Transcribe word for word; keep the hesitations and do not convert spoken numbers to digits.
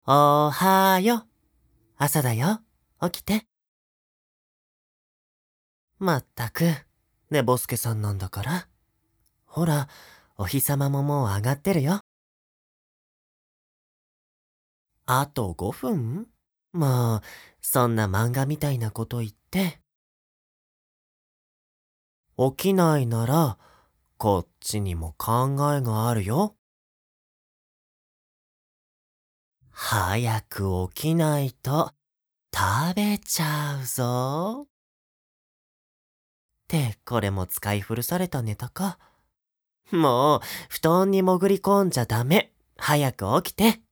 おはよ。朝だよ。起きて。まったく、寝ぼすけさんなんだから。ほら、お日様ももう上がってるよ。あとごふん？まあ、そんな漫画みたいなこと言って。起きないなら、こっちにも考えがあるよ。早く起きないと食べちゃうぞ。って、これも使い古されたネタか。もう、布団に潜り込んじゃダメ。早く起きて。